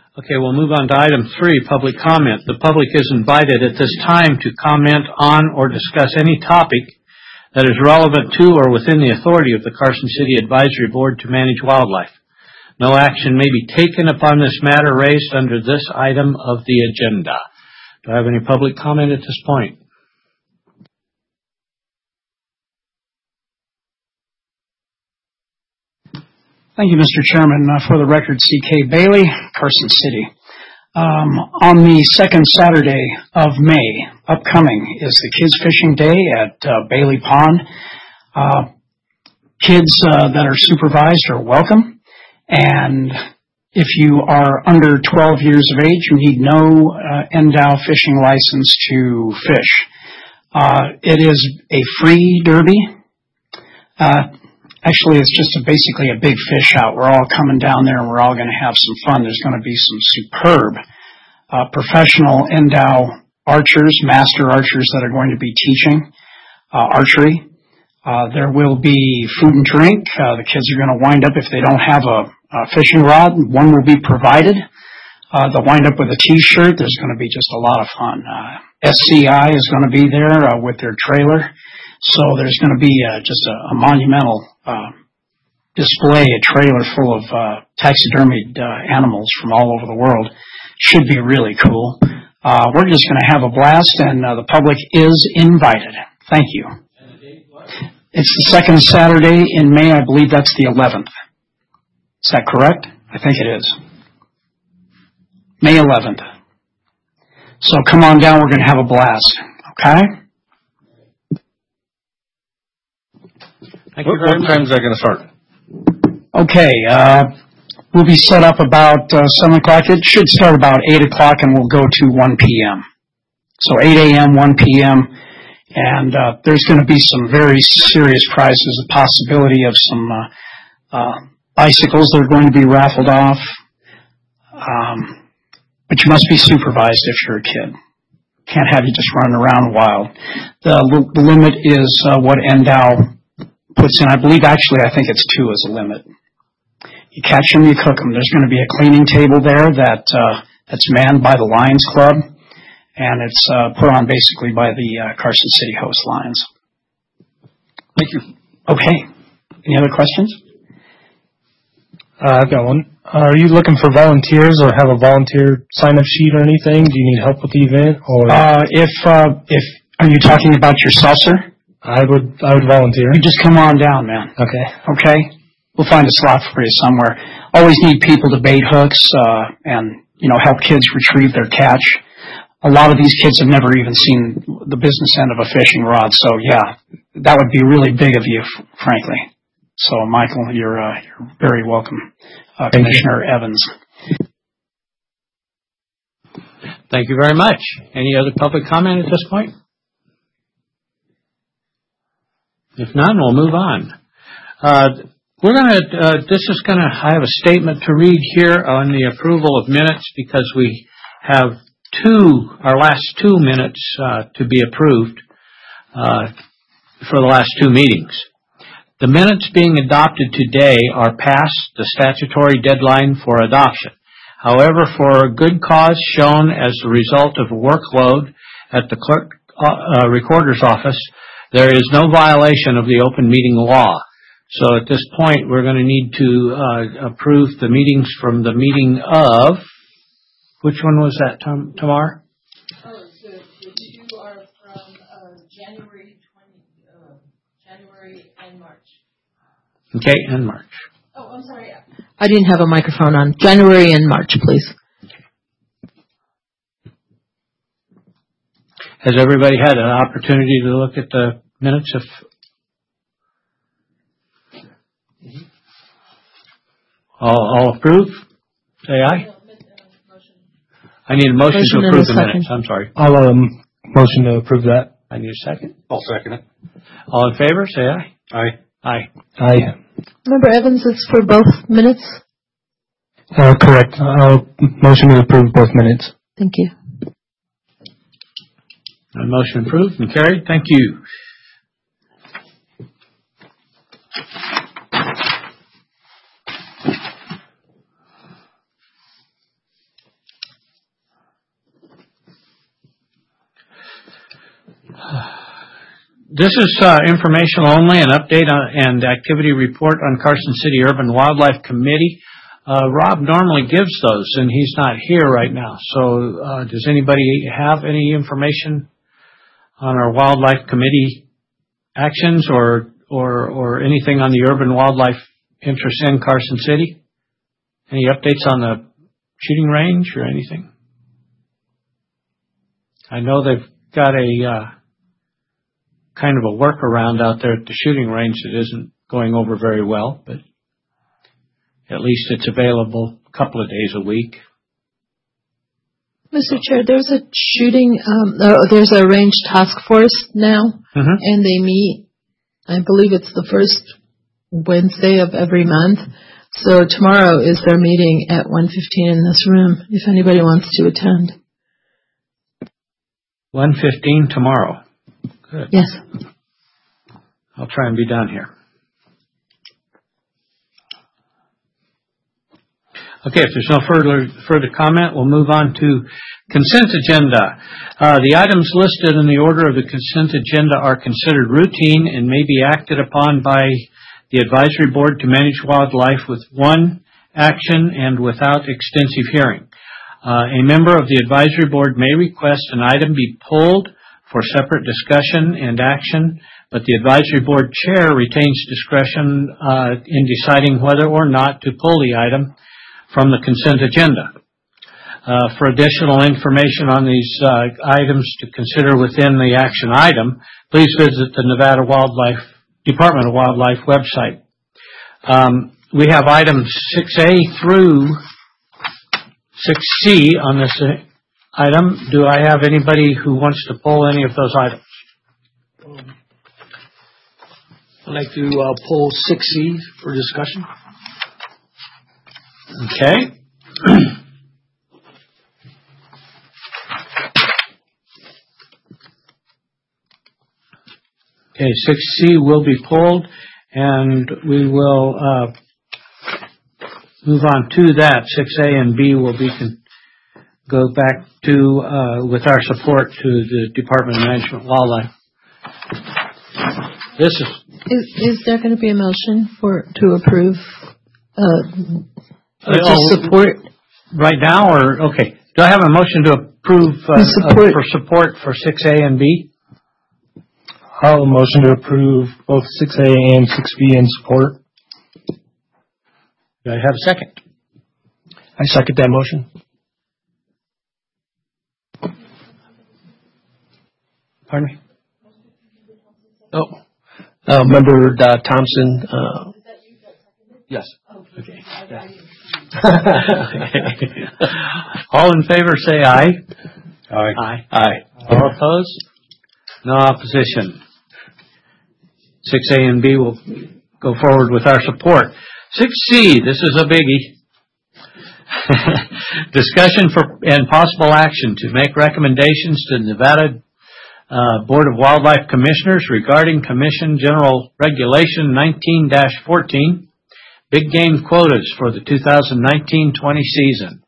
Okay, we'll move on to item 3, public comment. The public is invited at this time to comment on or discuss any topic that is relevant to or within the authority of the Carson City Advisory Board to manage wildlife. No action may be taken upon this matter raised under this item of the agenda. Do I have any public comment at this point? Thank you, Mr. Chairman. For the record, C.K. Bailey, Carson City. On the second Saturday of May, upcoming, is the Kids Fishing Day at Bailey Pond. Kids that are supervised are welcome, and if you are under 12 years of age, you need no NDOW fishing license to fish. It is a free derby. Actually, it's just basically a big fish out. We're all coming down there, and we're all going to have some fun. There's going to be some superb professional NDOW archers, master archers that are going to be teaching archery. There will be food and drink. The kids are going to wind up, if they don't have a fishing rod, one will be provided. They'll wind up with a T-shirt. There's going to be just a lot of fun. SCI is going to be there with their trailer. So there's going to be just a monumental display, a trailer full of taxidermied animals from all over the world. Should be really cool. We're just going to have a blast, and the public is invited. Thank you. And the date, what? It's the second Saturday in May. I believe that's the 11th. Is that correct? I think it is. May 11th. So come on down. We're going to have a blast. Okay? What time is that going to start? Okay, we'll be set up about 7 o'clock. It should start about 8 o'clock, and we'll go to 1 p.m. So 8 a.m., 1 p.m., and there's going to be some very serious prizes, a possibility of some bicycles that are going to be raffled off. But you must be supervised if you're a kid. Can't have you just running around wild. The limit is what NDOW puts in. I believe, actually, I think it's 2 as a limit. You catch them, you cook them. There's going to be a cleaning table there that's manned by the Lions Club, and it's put on basically by the Carson City Host Lions. Thank you. Okay. Any other questions? I've got one. Are you looking for volunteers or have a volunteer sign-up sheet or anything? Do you need help with the event? Or if are you talking about yourself, sir? I would volunteer. You just come on down, man. Okay. Okay? We'll find a slot for you somewhere. Always need people to bait hooks and, help kids retrieve their catch. A lot of these kids have never even seen the business end of a fishing rod, so yeah, that would be really big of you, frankly. So, Michael, you're very welcome. Commissioner Evans. Thank you very much. Any other public comment at this point? If none, we'll move on. I have a statement to read here on the approval of minutes because we have our last 2 minutes to be approved for the last 2 meetings. The minutes being adopted today are past the statutory deadline for adoption. However, for a good cause shown as a result of a workload at the clerk recorder's office, there is no violation of the open meeting law. So at this point, we're going to need to approve the meetings from the meeting of, which one was that, Tamar? Oh, so the 2 are from January and March. Okay, and March. Oh, I'm sorry. I didn't have a microphone on. January and March, please. Has everybody had an opportunity to look at the minutes? All approve? Say aye. I need a motion to approve the minutes. I'm sorry. I'll motion to approve that. I need a second. I'll second it. All in favor? Say aye. Aye. Aye. Aye. Member Evans, it's for both minutes? Correct. I'll motion to approve both minutes. Thank you. Motion approved and carried. Thank you. This is informational only, an update and activity report on Carson City Urban Wildlife Committee. Rob normally gives those, and he's not here right now. So does anybody have any information on our Wildlife Committee actions or anything on the urban wildlife interest in Carson City? Any updates on the shooting range or anything? I know they've got a kind of a workaround out there at the shooting range that isn't going over very well, but at least it's available a couple of days a week. Mr. Chair, there's a there's a range task force now, and they meet, I believe it's the first Wednesday of every month. So tomorrow is their meeting at 1:15 in this room, if anybody wants to attend. 1:15 tomorrow. Good. Yes. I'll try and be down here. Okay, if there's no further comment, we'll move on to consent agenda. The items listed in the order of the consent agenda are considered routine and may be acted upon by the advisory board to manage wildlife with one action and without extensive hearing. A member of the advisory board may request an item be pulled for separate discussion and action, but the advisory board chair retains discretion in deciding whether or not to pull the item from the consent agenda. For additional information on these items to consider within the action item, please visit the Nevada Department of Wildlife website. We have items 6A through 6C on this item. Do I have anybody who wants to pull any of those items? I'd like to pull 6C for discussion. Okay. Okay, 6C will be pulled, and we will move on to that. 6A and B will be go back to with our support to the Department of Management Wildlife. This is there going to be a motion to approve? To support right now, or okay? Do I have a motion to approve for support for 6A and B? I'll motion to approve both 6A and 6B in support. Do I have a second? I second that motion. Pardon me? Oh, Member Thompson. Yes. Okay. All in favor, say aye. Aye. Aye. Aye. All opposed? No opposition. 6A and B will go forward with our support. 6C, this is a biggie. Discussion and possible action to make recommendations to the Nevada Board of Wildlife Commissioners regarding Commission General Regulation 19-14, big game quotas for the 2019-20 season.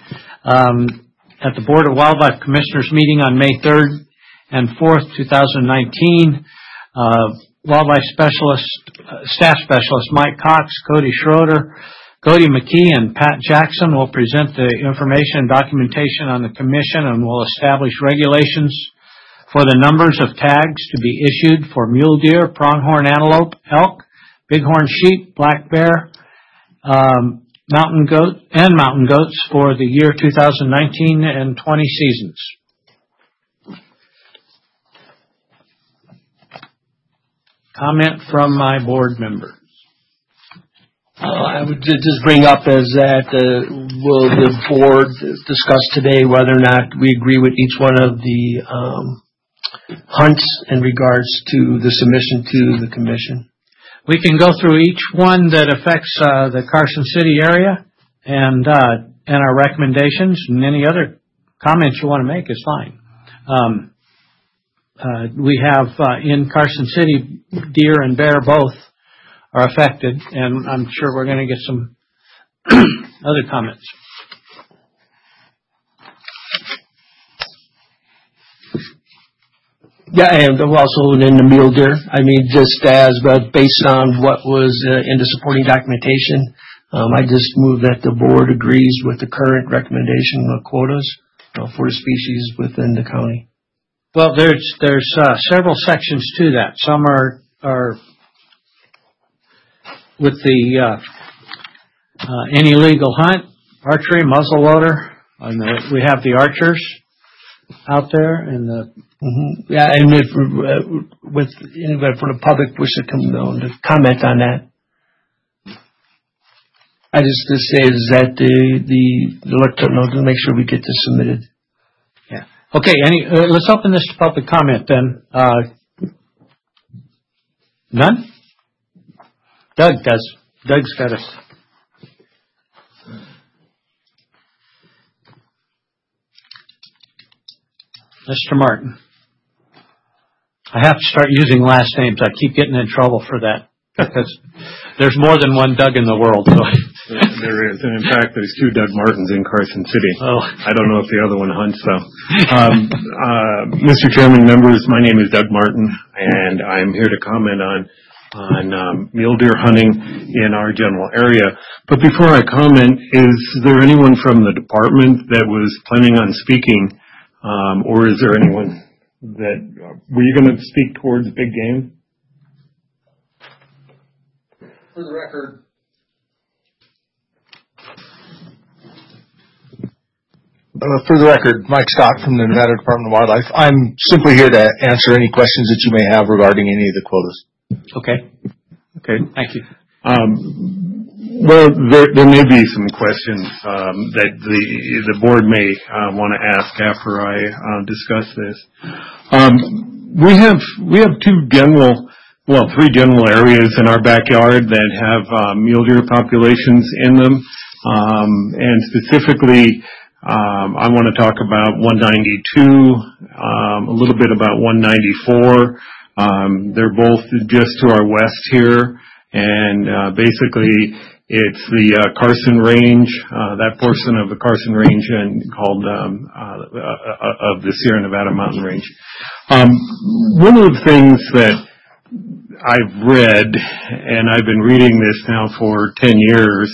At the Board of Wildlife Commissioners meeting on May 3rd and 4th, 2019, Wildlife Staff Specialist Mike Cox, Cody Schroeder, Cody McKee, and Pat Jackson will present the information and documentation on the Commission and will establish regulations for the numbers of tags to be issued for mule deer, pronghorn antelope, elk, bighorn sheep, black bear, mountain goats for the year 2019 and 20 seasons. Comment from my board members. I would just bring up is that will the board discuss today whether or not we agree with each one of the hunts in regards to the submission to the commission? We can go through each one that affects the Carson City area and our recommendations, and any other comments you want to make is fine. We have in Carson City, deer and bear both are affected, and I'm sure we're going to get some other comments. Yeah, and also in the mule deer. I mean, just as based on what was in the supporting documentation, I just move that the board agrees with the current recommendation of quotas for the species within the county. Well, there's several sections to that. Some are with the any legal hunt, archery, muzzleloader, and we have the archers out there, and the yeah, and if with anybody from the public wish to come down to comment on that, I just say is that the electorate know to make sure we get this submitted. Yeah. Okay. Let's open this to public comment then. None? Doug does. Doug's got us. Mr. Martin. I have to start using last names. I keep getting in trouble for that because there's more than one Doug in the world. So. There is, and in fact, there's 2 Doug Martins in Carson City. Oh. I don't know if the other one hunts, though. Mr. Chairman, members, my name is Doug Martin, and I'm here to comment on mule deer hunting in our general area. But before I comment, is there anyone from the department that was planning on speaking, or is there anyone that were you going to speak towards big game? For the record. For the record, Mike Stock from the Nevada Department of Wildlife. I'm simply here to answer any questions that you may have regarding any of the quotas. Okay. Thank you. Well, there may be some questions that the board may want to ask after I discuss this. We have 3 general areas in our backyard that have mule deer populations in them, and specifically. I want to talk about 192, a little bit about 194. They're both just to our west here, and basically it's the Carson Range, that portion of the Carson Range called of the Sierra Nevada Mountain Range. One of the things that I've read, and I've been reading this now for 10 years,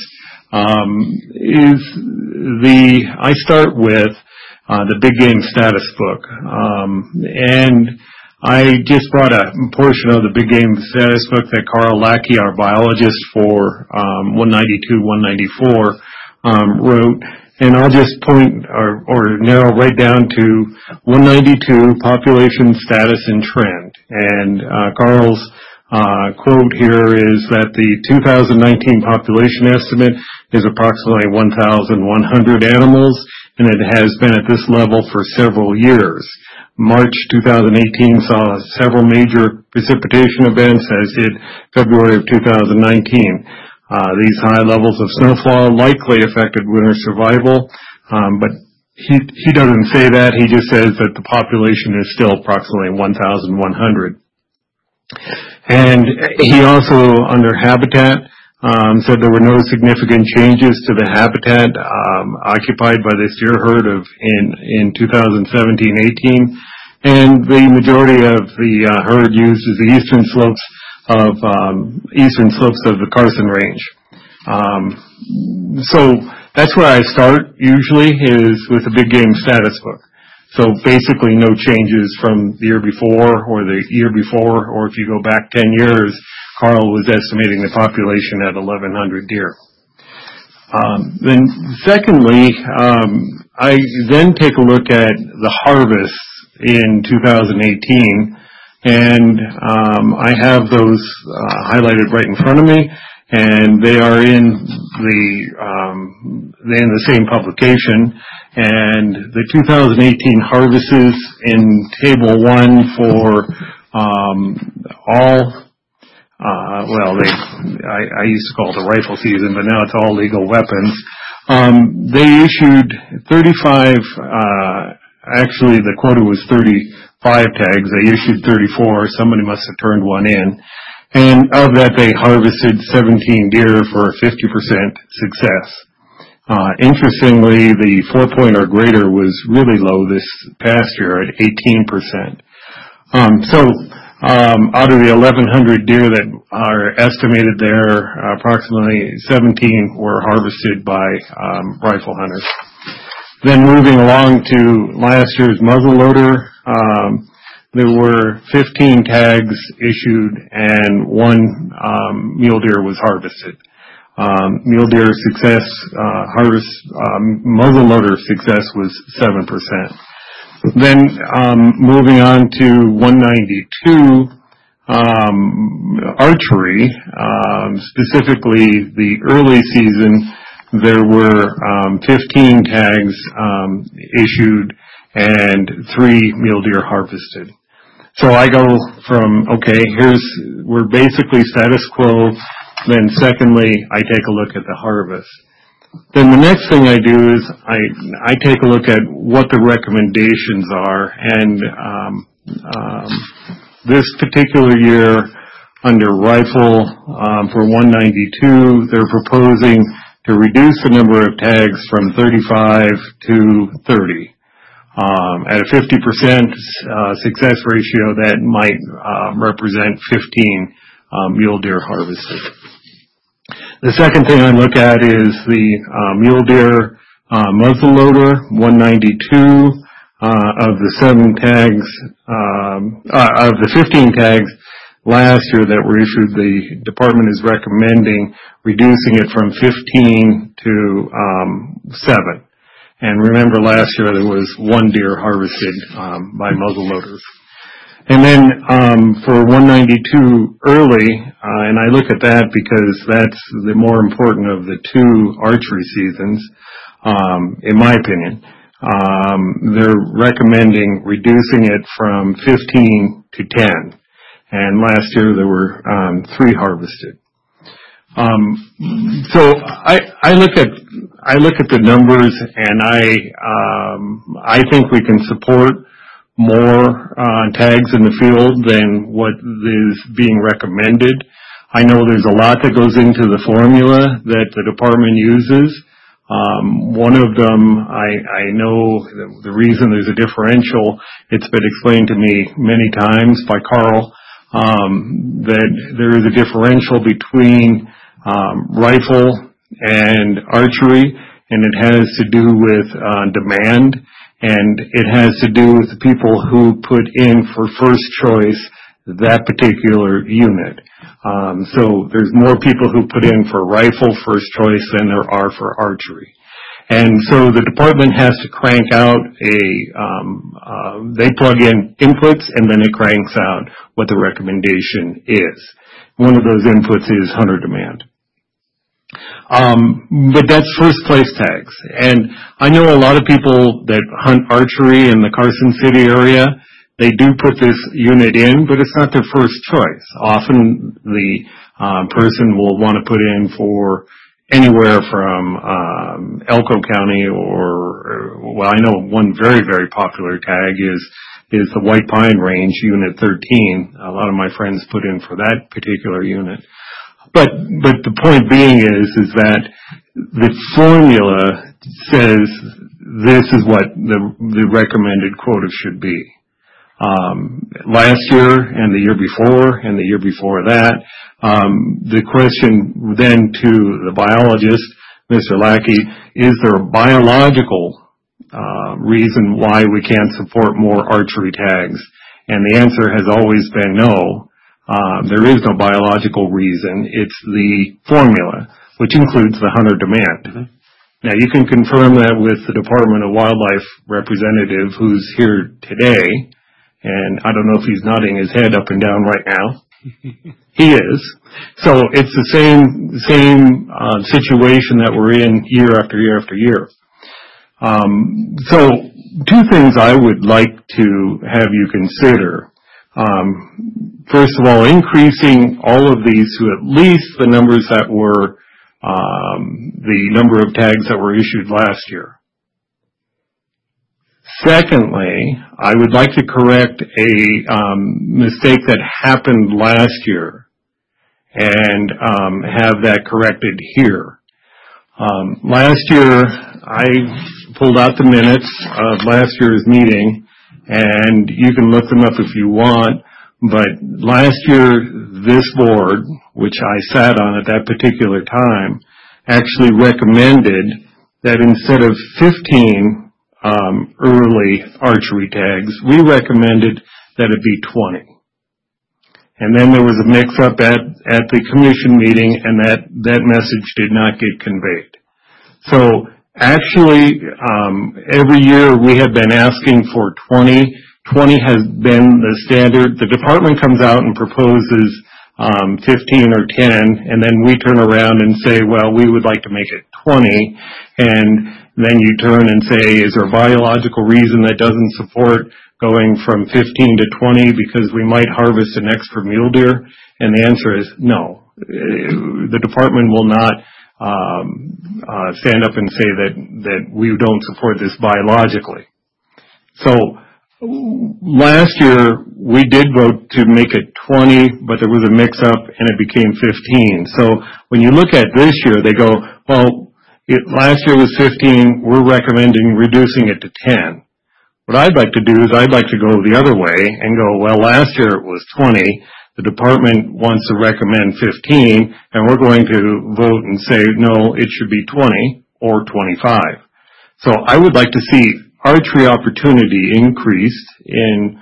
I start with the Big Game Status Book, and I just brought a portion of the Big Game Status Book that Carl Lackey, our biologist for 192, 194, wrote, and I'll just point or narrow right down to 192 population status and trend. And Carl's quote here is that the 2019 population estimate is approximately 1,100 animals, and it has been at this level for several years. March 2018 saw several major precipitation events, as did February of 2019. These high levels of snowfall likely affected winter survival, but he doesn't say that. He just says that the population is still approximately 1,100. And he also, under habitat, said there were no significant changes to the habitat occupied by this deer herd in 2017-18, and the majority of the herd uses the eastern slopes of the Carson Range. So that's where I start usually, is with the Big Game Status Book. So basically no changes from the year before, or if you go back 10 years, Carl was estimating the population at 1,100 deer. Then secondly, I then take a look at the harvest in 2018, and I have those highlighted right in front of me, and they are in the same publication. And the 2018 harvests in Table 1 for all, I used to call it the rifle season, but now it's all legal weapons. They issued 35, actually the quota was 35 tags. They issued 34. Somebody must have turned one in. And of that, they harvested 17 deer for 50% success. Interestingly, the 4-point or greater was really low this past year at 18%. Out of the 1,100 deer that are estimated there, approximately 17 were harvested by rifle hunters. Then moving along to last year's muzzleloader, there were 15 tags issued and 1 mule deer was harvested. Mule deer success, muzzleloader success was 7%. Then moving on to 192, archery, specifically the early season, there were 15 tags issued and 3 mule deer harvested. So I go from, okay, we're basically status quo. Then secondly, I take a look at the harvest. Then the next thing I do is I take a look at what the recommendations are, and this particular year under rifle for 192, they're proposing to reduce the number of tags from 35 to 30. At a 50% success ratio, that might represent 15 mule deer harvested. The second thing I look at is the mule deer muzzleloader, 192. Of the 7 tags, of the 15 tags last year that were issued, the department is recommending reducing it from 15 to 7. And remember, last year there was 1 deer harvested by muzzleloaders. And then for 192 early, and I look at that because that's the more important of the 2 archery seasons, in my opinion. They're recommending reducing it from 15 to 10. And last year there were 3 harvested. So I look at the numbers, and I think we can support more tags in the field than what is being recommended. I know there's a lot that goes into the formula that the department uses. One of them, I know the reason there's a differential, it's been explained to me many times by Carl, that there is a differential between rifle and archery, and it has to do with demand, and it has to do with the people who put in for first choice that particular unit. So there's more people who put in for rifle first choice than there are for archery. And so the department has to crank out they plug in inputs and then it cranks out what the recommendation is. One of those inputs is hunter demand. But that's first place tags. And I know a lot of people that hunt archery in the Carson City area. They do put this unit in, but it's not their first choice. Often the person will want to put in for anywhere from Elko County well, I know one very, very popular tag is the White Pine Range Unit 13. A lot of my friends put in for that particular unit. But the point being is that the formula says this is what the recommended quota should be. Last year and the year before and the year before that, the question then to the biologist, Mr. Lackey, is there a biological reason why we can't support more archery tags? And the answer has always been no. There is no biological reason. It's the formula, which includes the hunter demand. Mm-hmm. Now, you can confirm that with the Department of Wildlife representative who's here today, and I don't know if he's nodding his head up and down right now. He is. So it's the same situation that we're in year after year after year. So 2 things I would like to have you consider. First of all, increasing all of these to at least the numbers that were the number of tags that were issued last year. Secondly, I would like to correct a mistake that happened last year and have that corrected here. Last year, I pulled out the minutes of last year's meeting, And you can look them up if you want, but last year, this board, which I sat on at that particular time, actually recommended that instead of 15 early archery tags, we recommended that it be 20. And then there was a mix-up at the commission meeting, and that message did not get conveyed. So actually, every year we have been asking for 20. 20 has been the standard. The department comes out and proposes 15 or 10, and then we turn around and say, well, we would like to make it 20, and then you turn and say, is there a biological reason that doesn't support going from 15 to 20 because we might harvest an extra mule deer? And the answer is no. The department will not stand up and say that we don't support this biologically. So last year we did vote to make it 20, but there was a mix-up and it became 15. So when you look at this year, they go, well, last year was 15, we're recommending reducing it to 10. What I'd like to do is I'd like to go the other way and go, well, last year it was 20, the department wants to recommend 15, and we're going to vote and say, no, it should be 20 or 25. So I would like to see archery opportunity increased in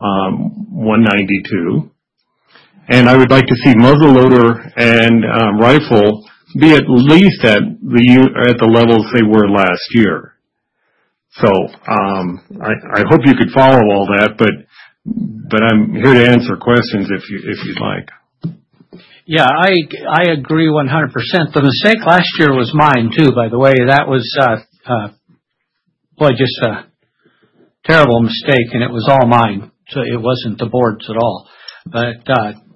192, and I would like to see muzzleloader and rifle be at least at the levels they were last year. So I hope you could follow all that, but I'm here to answer questions if you'd like. Yeah, I agree 100%. The mistake last year was mine too, by the way. That was just a terrible mistake, and it was all mine. So it wasn't the board's at all. But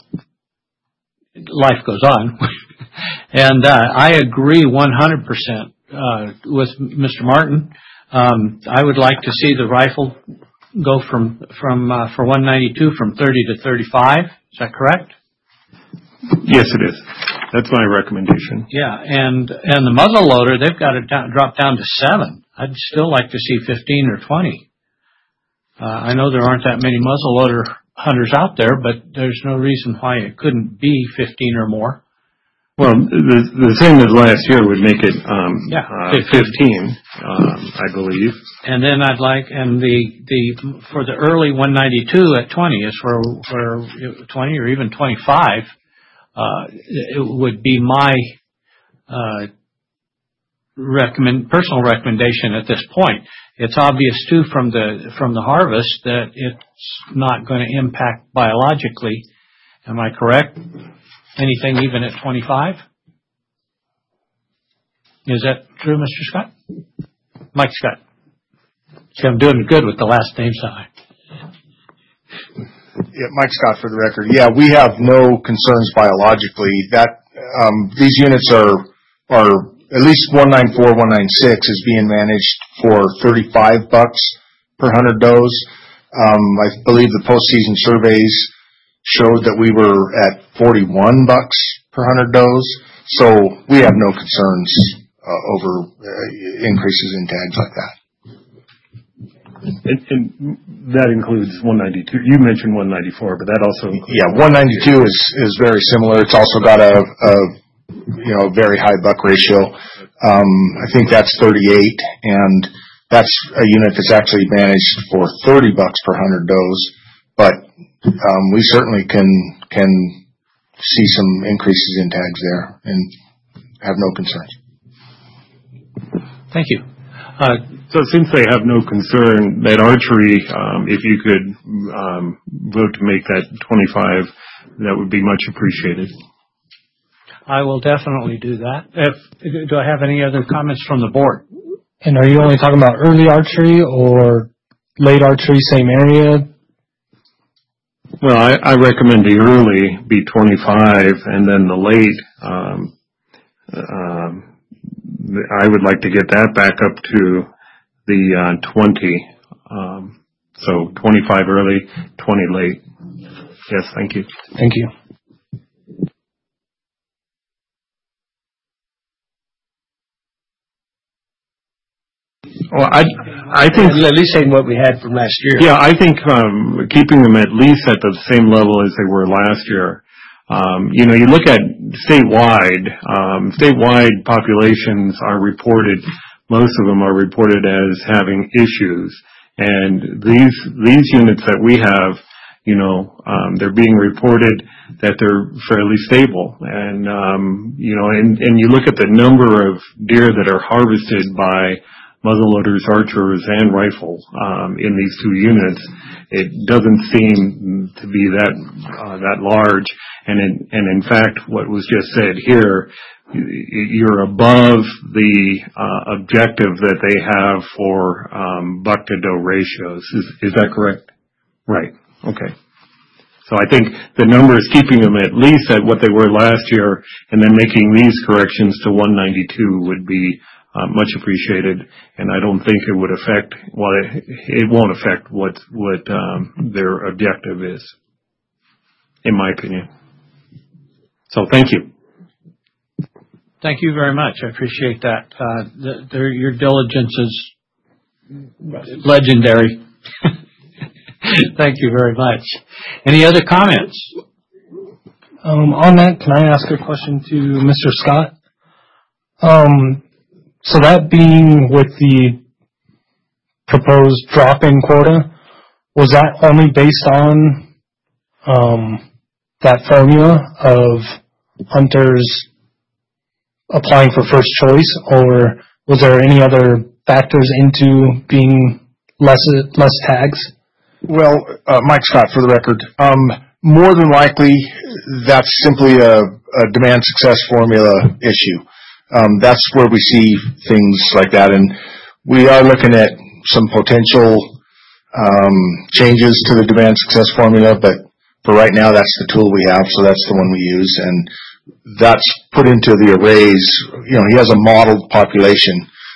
life goes on. And I agree 100% with Mr. Martin. I would like to see the rifle go from for 192 from 30 to 35. Is that correct? Yes, it is. That's my recommendation. Yeah, and the muzzle loader, they've got it drop down to 7. I'd still like to see 15 or 20. I know there aren't that many muzzle loader hunters out there, but there's no reason why it couldn't be 15 or more. Well, the same as last year would make it 15, I believe. And then I'd like, and the for the early 192 at 20 is for 20 or even 25. It would be my personal recommendation at this point. It's obvious too from the harvest that it's not going to impact biologically. Am I correct? Anything even at 25? Is that true, Mr. Scott? Mike Scott. See, I'm doing good with the last name side. Yeah, Mike Scott for the record. Yeah, we have no concerns biologically. That these units are at least 194, 196 is being managed for $35 per 100 does. I believe the postseason surveys showed that we were at $41 per 100 does. So we have no concerns over increases in tags like that. And that includes 192. You mentioned 194, but that also includes... Yeah, 192 is very similar. It's also got a very high buck ratio. I think that's 38, and that's a unit that's actually managed for $30 per 100 does. But we certainly can see some increases in tags there and have no concerns. Thank you. So since they have no concern that archery, if you could vote to make that 25, that would be much appreciated. I will definitely do that. Do I have any other comments from the board? And are you only talking about early archery or late archery, same area? Well, I recommend the early be 25, and then the late, I would like to get that back up to the 20. So 25 early, 20 late. Yes, thank you. Thank you. Well, I think At least saying what we had from last year. Yeah, I think keeping them at least at the same level as they were last year. You look at statewide populations are reported, most of them are reported as having issues. And these units that we have, they're being reported that they're fairly stable. And, and you look at the number of deer that are harvested by muzzleloaders, archers, and rifle in these two units, it doesn't seem to be that large. And in fact, what was just said here, you're above the objective that they have for buck to doe ratios. Is that correct? Right. Okay. So I think the number is keeping them at least at what they were last year, and then making these corrections to 192 would be much appreciated, and I don't think it would affect, it won't affect what their objective is, in my opinion. So thank you. Thank you very much. I appreciate that. Your diligence is legendary. Thank you very much. Any other comments? On that, can I ask a question to Mr. Scott? So that being with the proposed drop-in quota, was that only based on that formula of hunters applying for first choice, or was there any other factors into being less tags? Well, Mike Scott for the record. More than likely, that's simply a demand success formula issue. That's where we see things like that, and we are looking at some potential changes to the demand success formula, but for right now, that's the tool we have, so that's the one we use, and that's put into the arrays. He has a modeled population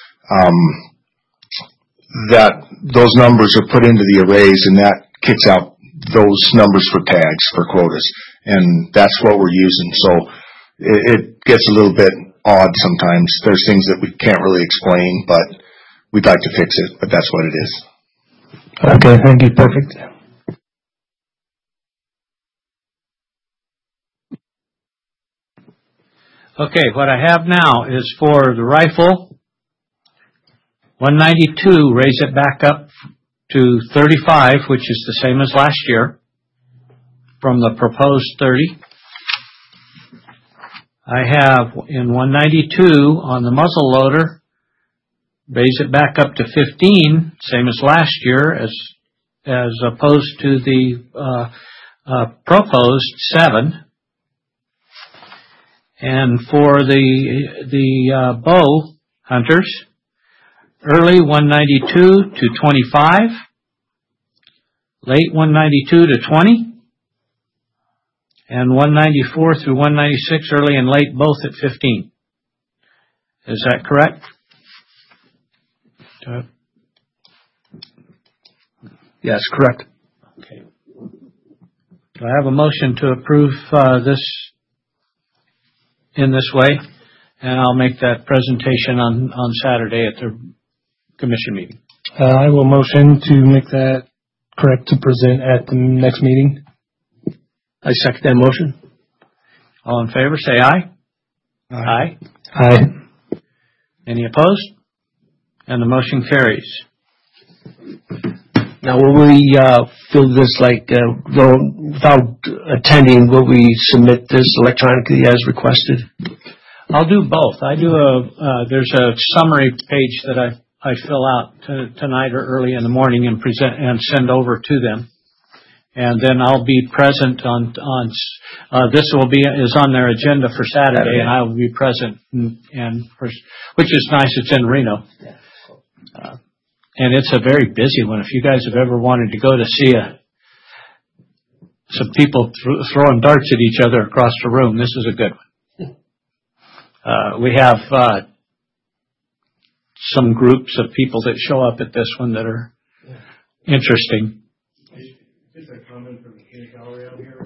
that those numbers are put into the arrays, and that kicks out those numbers for tags, for quotas, and that's what we're using. So it gets a little bit odd sometimes. There's things that we can't really explain, but we'd like to fix it, but that's what it is. Okay, thank you. Perfect. Okay, what I have now is for the rifle, 192, raise it back up to 35, which is the same as last year, from the proposed 30. I have in 192 on the muzzle loader, raise it back up to 15, same as last year, as opposed to the proposed 7. And for the bow hunters, early 192 to 25, late 192 to 20, and 194 through 196, early and late, both at 15. Is that correct? Yes, correct. Okay. Do I have a motion to approve this in this way? And I'll make that presentation on Saturday at the commission meeting. I will motion to make that correct to present at the next meeting. I second that motion. All in favor, say aye. Aye. Aye. Any opposed? And the motion carries. Now, will we fill this without attending? Will we submit this electronically as requested? I'll do both. There's a summary page that I fill out tonight or early in the morning and present and send over to them. And then I'll be present on this is on their agenda for Saturday, and I will be present which is nice. It's in Reno. And it's a very busy one. If you guys have ever wanted to go to see some people throwing darts at each other across the room, this is a good one. We have some groups of people that show up at this one that are interesting. Just a comment from the King Gallery out here.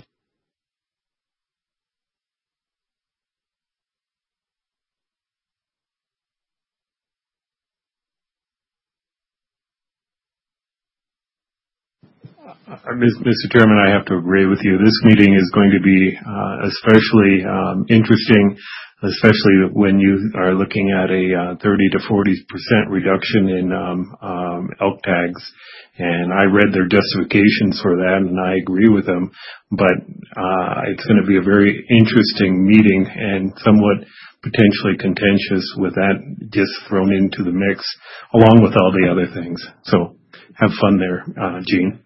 Mr. Chairman, I have to agree with you. This meeting is going to be especially interesting, especially when you are looking at a 30 to 40% reduction in elk tags. And I read their justifications for that, and I agree with them. But it's going to be a very interesting meeting and somewhat potentially contentious with that just thrown into the mix, along with all the other things. So have fun there, Gene.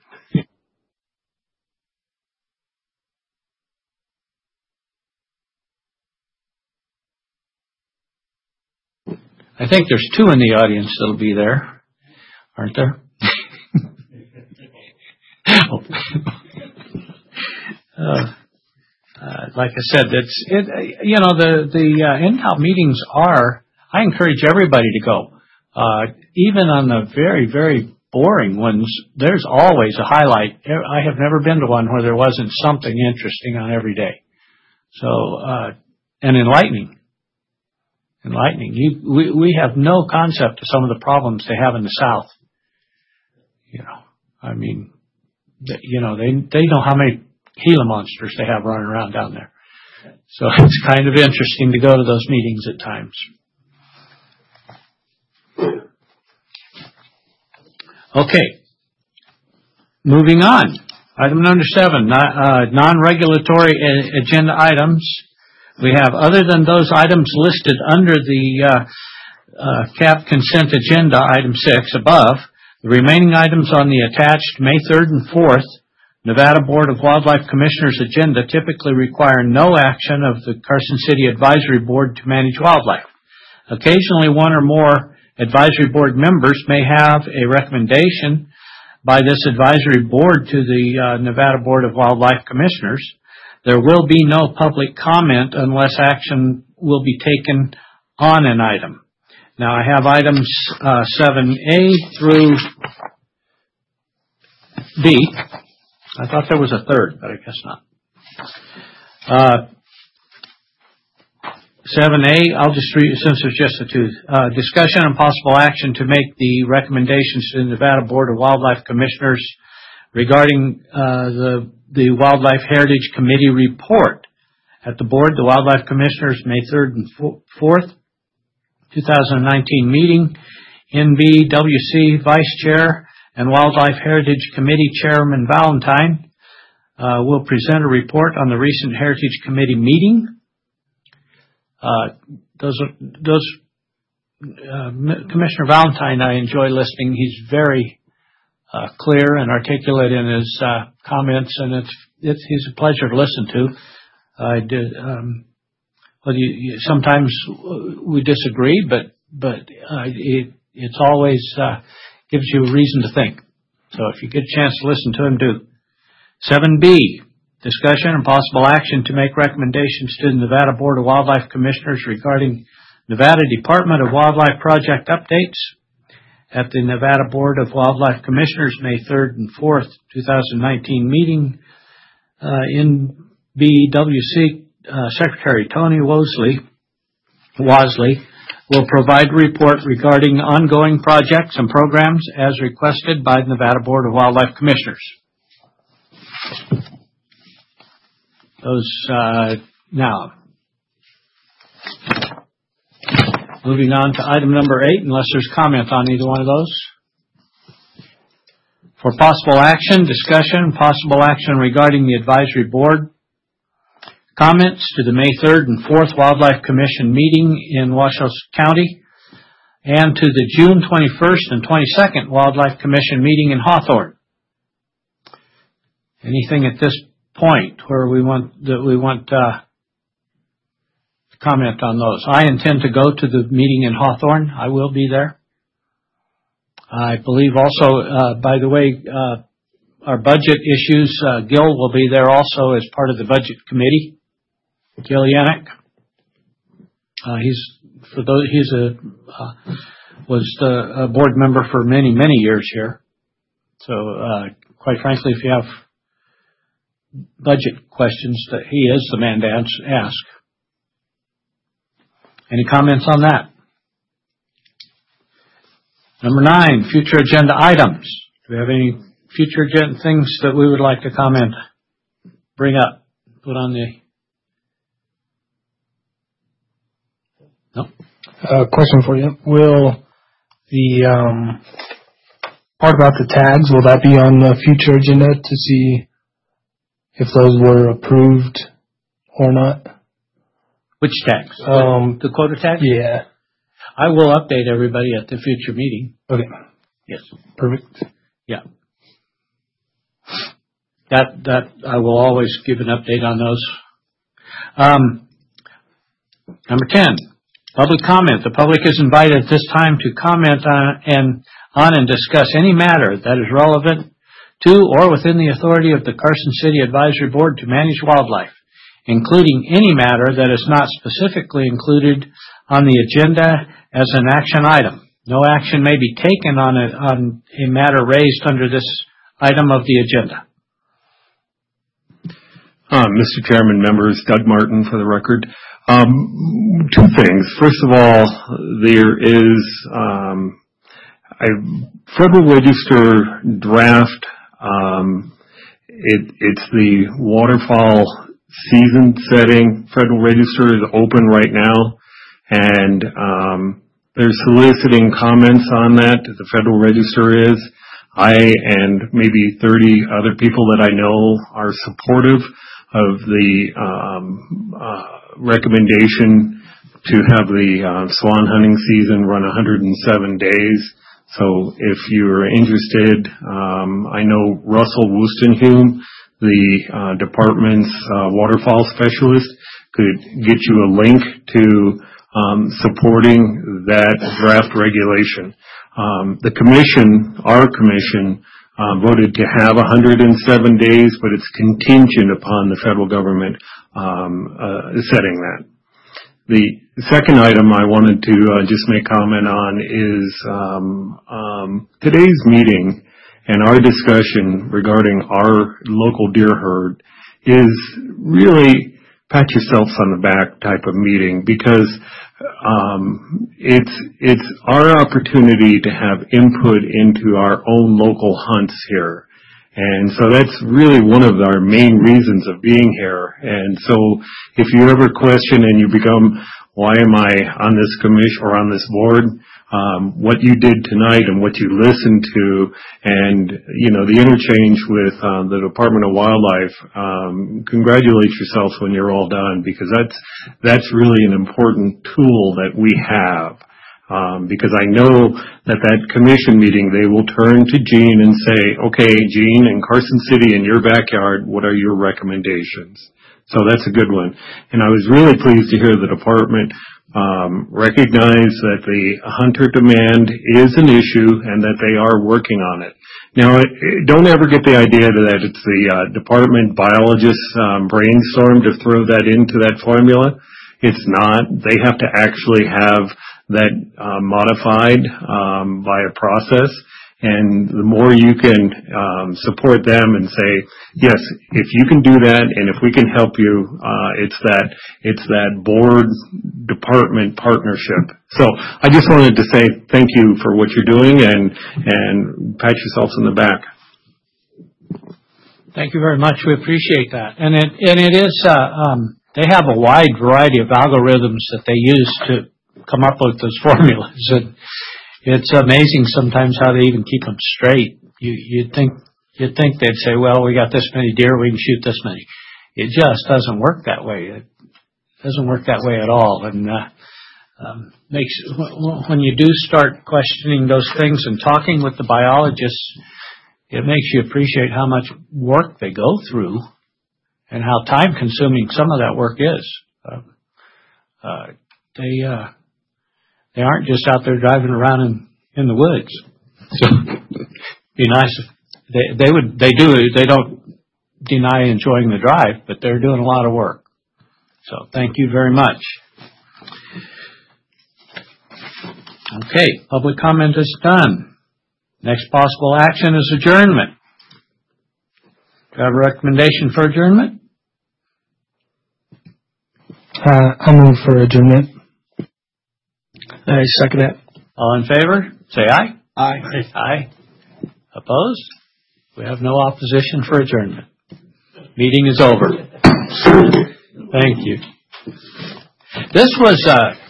I think there's two in the audience that'll be there, aren't there? Like I said, the NTOW meetings I encourage everybody to go. Even on the very, very boring ones, there's always a highlight. I have never been to one where there wasn't something interesting on every day. So, and enlightening. We have no concept of some of the problems they have in the South. I mean, they know how many Gila monsters they have running around down there. So it's kind of interesting to go to those meetings at times. Okay. Moving on. Item number 7, non-regulatory agenda items. We have, other than those items listed under the CAP consent agenda, item 6 above, the remaining items on the attached May 3rd and 4th Nevada Board of Wildlife Commissioners agenda typically require no action of the Carson City Advisory Board to manage wildlife. Occasionally, one or more advisory board members may have a recommendation by this advisory board to the Nevada Board of Wildlife Commissioners. There will be no public comment unless action will be taken on an item. Now, I have items 7A through B. I thought there was a third, but I guess not. 7A, I'll just read since there's just the two. Discussion and possible action to make the recommendations to the Nevada Board of Wildlife Commissioners regarding the Wildlife Heritage Committee report. At the board, the Wildlife Commissioners May 3rd and 4th, 2019 meeting, NBWC Vice Chair and Wildlife Heritage Committee Chairman Valentine will present a report on the recent Heritage Committee meeting. Commissioner Valentine, I enjoy listening. He's very clear and articulate in his comments, and he's a pleasure to listen to. Sometimes we disagree, but it's always gives you a reason to think. So if you get a chance to listen to him, do. 7B, discussion and possible action to make recommendations to the Nevada Board of Wildlife Commissioners regarding Nevada Department of Wildlife project updates. At the Nevada Board of Wildlife Commissioners May 3rd and 4th, 2019 meeting, NBWC Secretary Tony Wosley will provide a report regarding ongoing projects and programs as requested by the Nevada Board of Wildlife Commissioners. Now, moving on to item number 8, unless there's comment on either one of those. For possible action, discussion, possible action regarding the advisory board. Comments to the May 3rd and 4th Wildlife Commission meeting in Washoe County and to the June 21st and 22nd Wildlife Commission meeting in Hawthorne. Anything at this point where we want comment on those? I intend to go to the meeting in Hawthorne. I will be there. I believe also, by the way, our budget issues, Gil will be there also as part of the budget committee. Gil Yannick. Was a board member for many, many years here. So, quite frankly, if you have budget questions, that he is the man to ask. Any comments on that? Number 9, future agenda items. Do we have any future things that we would like to comment, bring up, put on the... No? Question for you. Will the part about the tags, will that be on the future agenda to see if those were approved or not? Which tags? The quota tags? Yeah. I will update everybody at the future meeting. Okay. Yes. Perfect. Yeah. That I will always give an update on those. Number 10, public comment. The public is invited at this time to comment on and discuss any matter that is relevant to or within the authority of the Carson City Advisory Board to manage wildlife, including any matter that is not specifically included on the agenda as an action item. No action may be taken on a matter raised under this item of the agenda. Mr. Chairman, members, Doug Martin for the record. Two things. First of all, there is a Federal Register draft. It's the waterfowl season setting. Federal Register is open right now, and they're soliciting comments on that. The Federal Register is. I and maybe 30 other people that I know are supportive of the recommendation to have the swan hunting season run 107 days. So if you're interested, I know Russell Wustenhume, the department's waterfowl specialist, could get you a link to supporting that draft regulation. The commission, our commission, voted to have 107 days, but it's contingent upon the federal government setting that. The second item I wanted to just make comment on is today's meeting and our discussion regarding our local deer herd is really pat yourselves on the back type of meeting, because it's our opportunity to have input into our own local hunts here. And so that's really one of our main reasons of being here. And so if you ever question and you become, why am I on this commission or on this board? What you did tonight and what you listened to, and, you know, the interchange with the Department of Wildlife, congratulate yourselves when you're all done, because that's really an important tool that we have. Because I know that commission meeting, they will turn to Gene and say, okay, Gene, in Carson City, in your backyard, what are your recommendations? So that's a good one. And I was really pleased to hear the department recognize that the hunter demand is an issue and that they are working on it. Now, don't ever get the idea that it's the department biologists brainstorm to throw that into that formula. It's not. They have to actually have that modified by a process. And the more you can support them and say, yes, if you can do that, and if we can help you, it's that board department partnership. So I just wanted to say thank you for what you're doing, and pat yourselves on the back. Thank you very much. We appreciate that. And it is they have a wide variety of algorithms that they use to come up with those formulas. And it's amazing sometimes how they even keep them straight. You'd think they'd say, well, we got this many deer, we can shoot this many. It just doesn't work that way. It doesn't work that way at all. And when you do start questioning those things and talking with the biologists, it makes you appreciate how much work they go through and how time consuming some of that work is. They aren't just out there driving around in the woods. So be nice if they don't deny enjoying the drive, but they're doing a lot of work. So thank you very much. Okay, public comment is done. Next possible action is adjournment. Do you have a recommendation for adjournment? I move for adjournment. I second that. All in favor, say aye. Aye. Aye. Opposed? We have no opposition for adjournment. Meeting is over. Thank you. This was